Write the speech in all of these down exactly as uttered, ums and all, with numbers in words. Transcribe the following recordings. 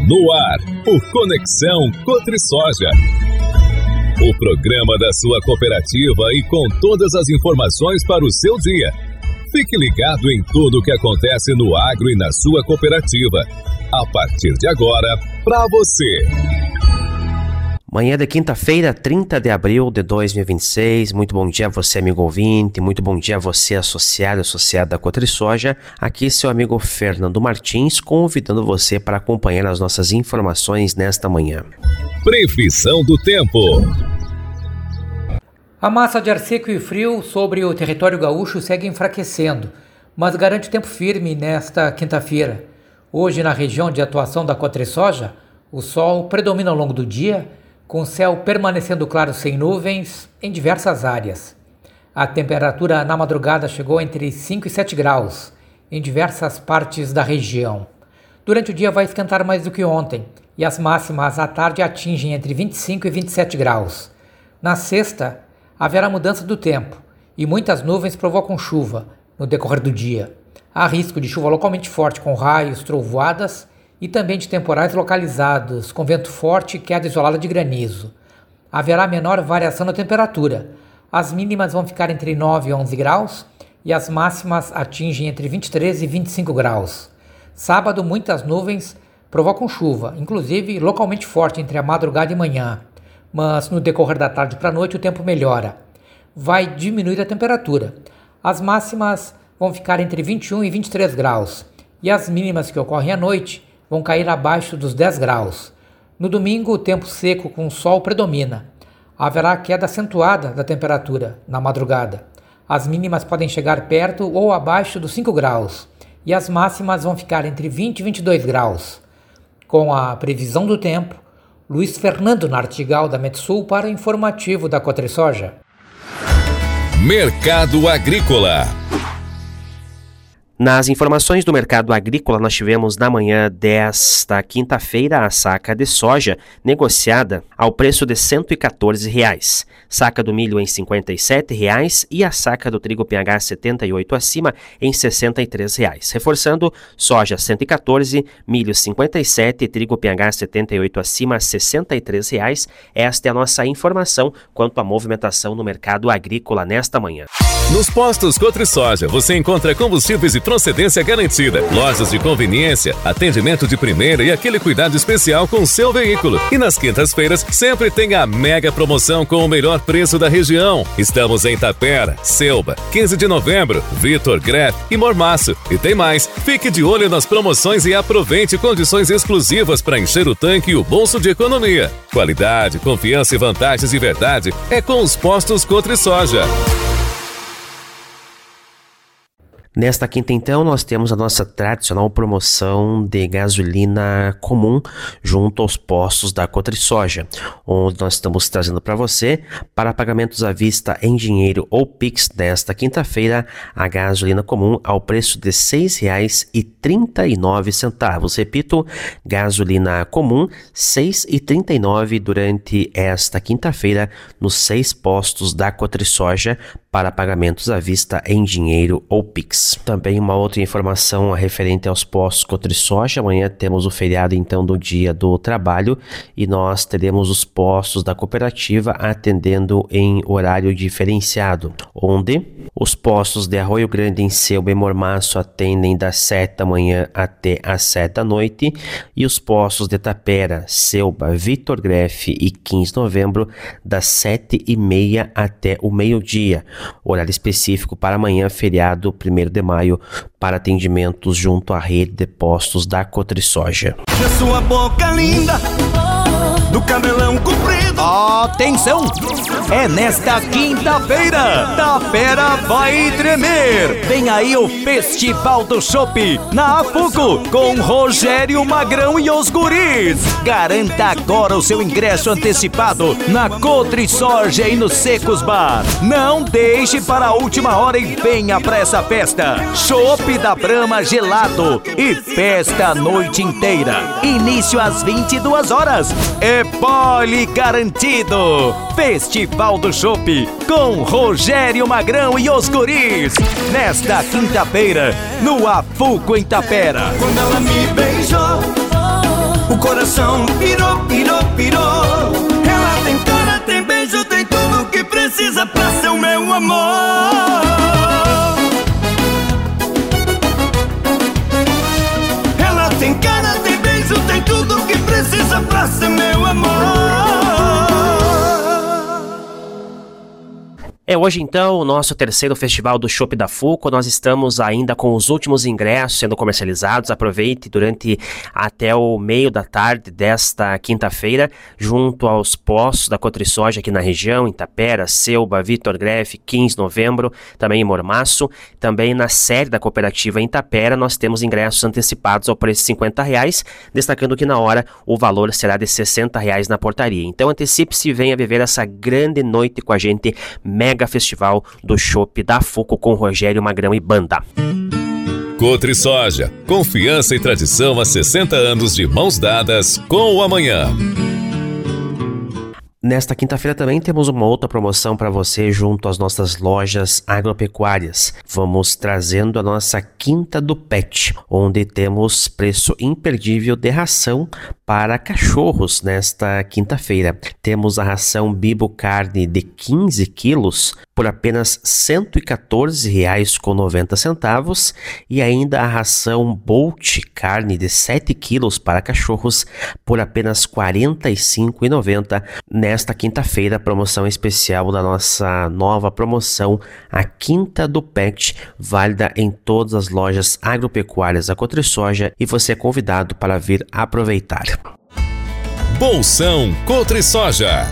No ar, o Conexão Cotrisoja. O programa da sua cooperativa e com todas as informações para o seu dia. Fique ligado em tudo o que acontece no agro e na sua cooperativa. A partir de agora, para você. Manhã de quinta-feira, trinta de abril de dois mil e vinte e seis. Muito bom dia a você, amigo ouvinte. Muito bom dia a você, associado e associada da Cotrisoja. Aqui seu amigo Fernando Martins, convidando você para acompanhar as nossas informações nesta manhã. Previsão do tempo. A massa de ar seco e frio sobre o território gaúcho segue enfraquecendo, mas garante tempo firme nesta quinta-feira. Hoje, na região de atuação da Cotrisoja, o sol predomina ao longo do dia, com o céu permanecendo claro sem nuvens em diversas áreas. A temperatura na madrugada chegou entre cinco e sete graus em diversas partes da região. Durante o dia vai esquentar mais do que ontem e as máximas à tarde atingem entre vinte e cinco e vinte e sete graus. Na sexta, haverá mudança do tempo e muitas nuvens provocam chuva no decorrer do dia. Há risco de chuva localmente forte com raios, trovoadas e também de temporais localizados, com vento forte e queda isolada de granizo. Haverá menor variação na temperatura. As mínimas vão ficar entre nove e onze graus e as máximas atingem entre vinte e três e vinte e cinco graus. Sábado, muitas nuvens provocam chuva, inclusive localmente forte entre a madrugada e manhã. Mas no decorrer da tarde para a noite o tempo melhora. Vai diminuir a temperatura. As máximas vão ficar entre vinte e um e vinte e três graus e as mínimas que ocorrem à noite vão cair abaixo dos dez graus. No domingo, o tempo seco com sol predomina. Haverá queda acentuada da temperatura na madrugada. As mínimas podem chegar perto ou abaixo dos cinco graus e as máximas vão ficar entre vinte e vinte e dois graus. Com a previsão do tempo, Luiz Fernando Nartigal da Metsul para o informativo da Cotrisoja. Mercado Agrícola. Nas informações do mercado agrícola, nós tivemos na manhã desta quinta-feira a saca de soja negociada ao preço de cento e quatorze reais, saca do milho em cinquenta e sete reais e a saca do trigo P H setenta e oito acima em sessenta e três reais. Reforçando, soja cento e quatorze, milho cinquenta e sete, trigo P H setenta e oito acima sessenta e três reais. Esta é a nossa informação quanto à movimentação no mercado agrícola nesta manhã. Nos postos Cotrisoja você encontra combustíveis e procedência garantida, lojas de conveniência, atendimento de primeira e aquele cuidado especial com o seu veículo. E nas quintas-feiras sempre tem a mega promoção com o melhor preço da região. Estamos em Tapera, Selba, quinze de novembro, Vitor, Greff e Mormaço. E tem mais, fique de olho nas promoções e aproveite condições exclusivas para encher o tanque e o bolso de economia. Qualidade, confiança e vantagens de verdade é com os postos Cotrisoja. Nesta quinta, então, nós temos a nossa tradicional promoção de gasolina comum junto aos postos da Cotrisoja, onde nós estamos trazendo para você, para pagamentos à vista em dinheiro ou Pix nesta quinta-feira, a gasolina comum ao preço de seis reais e trinta e nove centavos. Repito, gasolina comum seis reais e trinta e nove centavos durante esta quinta-feira nos seis postos da Cotrisoja para pagamentos à vista em dinheiro ou Pix. Também uma outra informação referente aos postos Cotrisoja. Amanhã temos o feriado então do Dia do Trabalho e nós teremos os postos da cooperativa atendendo em horário diferenciado, onde os postos de Arroio Grande, em Selba e Mormaço atendem das sete da manhã até as sete da noite e os postos de Tapera, Selba, Vitor, Greff e quinze de novembro das sete e meia até o meio-dia. Horário específico para amanhã, feriado primeiro de maio, para atendimentos junto à rede de postos da Cotrisoja. Sua boca linda, do cabelão comprido. Atenção! É nesta quinta-feira, Tapera vai tremer. Vem aí o Festival do Chopp na Afuco com Rogério Magrão e os guris. Garanta agora o seu ingresso antecipado na Cotrisoja e no Secos Bar. Não deixe para a última hora e venha pra essa festa. Chopp da Brahma gelado e festa a noite inteira. Início às vinte e duas horas. É pole garantido. Festival do Chopp com Rogério Magrão e os guris. Nesta quinta-feira, no Afuco em Tapera. Quando ela me beijou, o coração coração pirou, pirou, pirou. Ela tem cara, tem beijo, tem tudo que precisa pra ser o meu amor. Ela tem cara, tem beijo, tem tudo que precisa pra ser meu amor. É hoje então o nosso terceiro festival do Chopp da Fuco. Nós estamos ainda com os últimos ingressos sendo comercializados. Aproveite durante até o meio da tarde desta quinta-feira, junto aos postos da Cotrisoja aqui na região, em Itapera, Selba, Vitor Greff, quinze de novembro, também em Mormaço. Também na sede da cooperativa em Itapera nós temos ingressos antecipados ao preço de cinquenta reais, destacando que na hora o valor será de sessenta reais na portaria. Então antecipe-se e venha viver essa grande noite com a gente, mega Festival do Chopp da Fuco com Rogério Magrão e banda. Cotrisoja, confiança e tradição há sessenta anos de mãos dadas com o amanhã. Nesta quinta-feira também temos uma outra promoção para você junto às nossas lojas agropecuárias. Vamos trazendo a nossa Quinta do Pet, onde temos preço imperdível de ração para cachorros nesta quinta-feira. Temos a ração Bibo Carne de quinze quilos por apenas cento e quatorze reais com noventa centavos e ainda a ração Bolt Carne de sete quilos para cachorros por apenas quarenta e cinco reais e noventa centavos. Nesta quinta-feira, promoção especial da nossa nova promoção, a Quinta do Pet, válida em todas as lojas agropecuárias da Cotrisoja, e você é convidado para vir aproveitar. Bolsão Cotrisoja.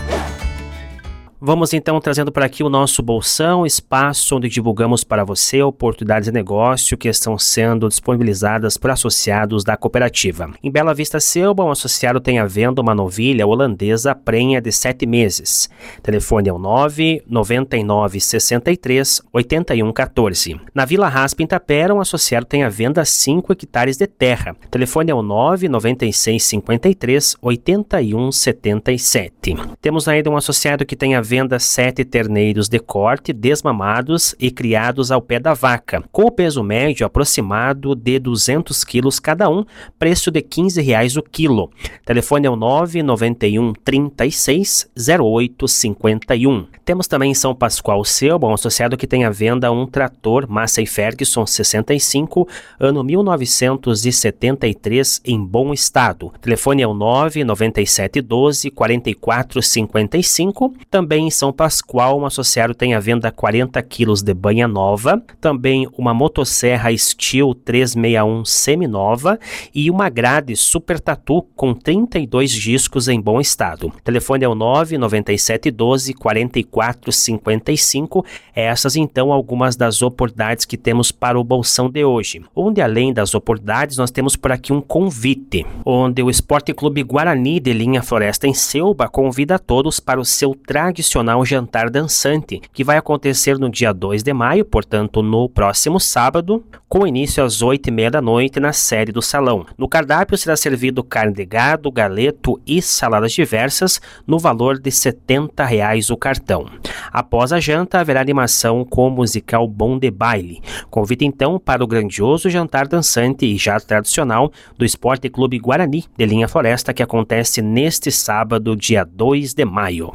Vamos então trazendo para aqui o nosso Bolsão, espaço onde divulgamos para você oportunidades de negócio que estão sendo disponibilizadas por associados da cooperativa. Em Bela Vista Selba, um associado tem à venda uma novilha holandesa prenha de sete meses. Telefone é o nove nove nove seis três oito um um quatro. Na Vila Raspa, em Itapera, um associado tem à venda cinco hectares de terra. Telefone é o nove nove seis cinco três oito um sete sete. Temos ainda um associado que tem à venda venda sete terneiros de corte, desmamados e criados ao pé da vaca, com o peso médio aproximado de duzentos quilos cada um, preço de quinze reais o quilo. Telefone é o nove nove um três seis zero oito cinco um. Temos também em São Pascoal Selba, um associado que tem à venda um trator Massey Ferguson sessenta e cinco, ano mil novecentos e setenta e três, em bom estado. Telefone é o nove nove sete um dois quatro quatro cinco cinco. Também em São Pascoal, um associado tem à venda quarenta quilos de banha nova, também uma motosserra Steel trezentos e sessenta e um semi-nova e uma grade Super Tatu com trinta e dois discos em bom estado. Telefone é o nove nove sete um dois quatro quatro cinco cinco. Essas então algumas das oportunidades que temos para o Bolsão de hoje, onde além das oportunidades nós temos por aqui um convite, onde o Esporte Clube Guarani de Linha Floresta em Selba convida a todos para o seu tradicional jantar dançante, que vai acontecer no dia dois de maio, portanto no próximo sábado, com início às oito e meia da noite na sede do salão. No cardápio será servido carne de gado, galeto e saladas diversas, no valor de setenta reais o cartão. Após a janta haverá animação com o musical Bom de Baile. Convite então para o grandioso jantar dançante e já tradicional do Esporte Clube Guarani de Linha Floresta, que acontece neste sábado, dia dois de maio.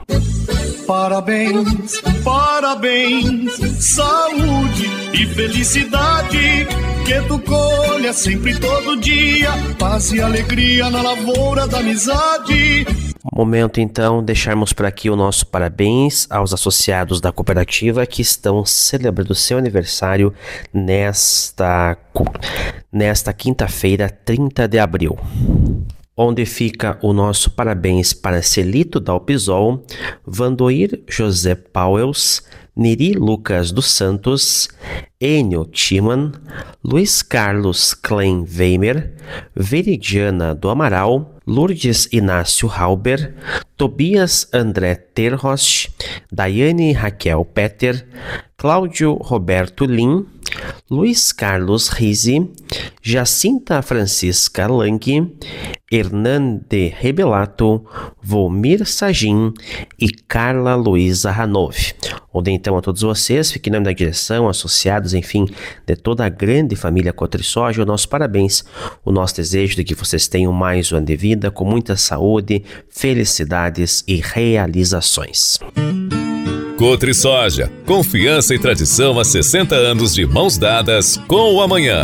Parabéns, parabéns, saúde e felicidade, que tu colha sempre todo dia, paz e alegria na lavoura da amizade. Momento então deixarmos por aqui o nosso parabéns aos associados da cooperativa que estão celebrando seu aniversário nesta, nesta quinta-feira, trinta de abril. Onde fica o nosso parabéns para Celito Dalpisol, Vandoir José Pauels, Niri Lucas dos Santos, Enio Timan, Luiz Carlos Klein Weimer, Veridiana do Amaral, Lourdes Inácio Halber, Tobias André Terrost, Daiane Raquel Peter, Cláudio Roberto Lim, Luiz Carlos Rizzi, Jacinta Francisca Lang, Hernande Rebelato, Volmir Sagin e Carla Luiza Ranove. Onde então a todos vocês, fiquem em nome da direção, associados, enfim, de toda a grande família Cotrisoja, o nosso parabéns, o nosso desejo de que vocês tenham mais um ano de vida com muita saúde, felicidades e realizações. Cotrisoja, confiança e tradição há sessenta anos de mãos dadas com o amanhã.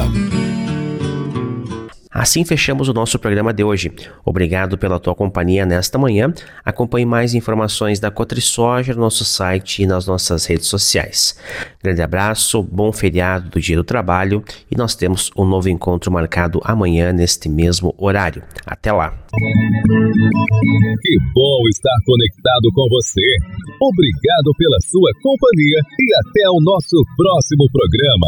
Assim fechamos o nosso programa de hoje. Obrigado pela tua companhia nesta manhã. Acompanhe mais informações da Cotrisoja no nosso site e nas nossas redes sociais. Grande abraço, bom feriado do Dia do Trabalho e nós temos um novo encontro marcado amanhã neste mesmo horário. Até lá! Que bom estar conectado com você. Obrigado pela sua companhia e até o nosso próximo programa.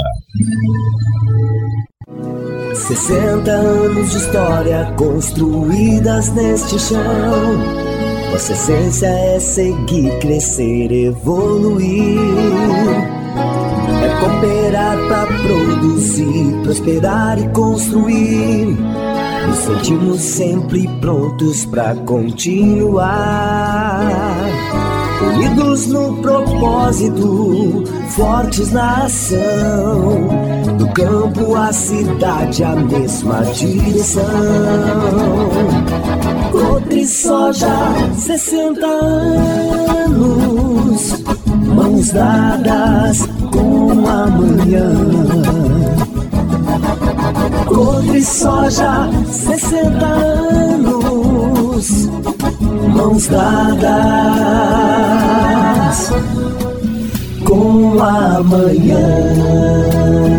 sessenta anos de história construídas neste chão. Nossa essência é seguir, crescer, evoluir. É cooperar pra produzir, prosperar e construir. Nos sentimos sempre prontos pra continuar. Unidos no propósito, fortes na ação. Do campo à cidade, a mesma direção. Cotrisoja, sessenta anos, mãos dadas com amanhã. Cotrisoja, sessenta anos, mãos dadas com amanhã.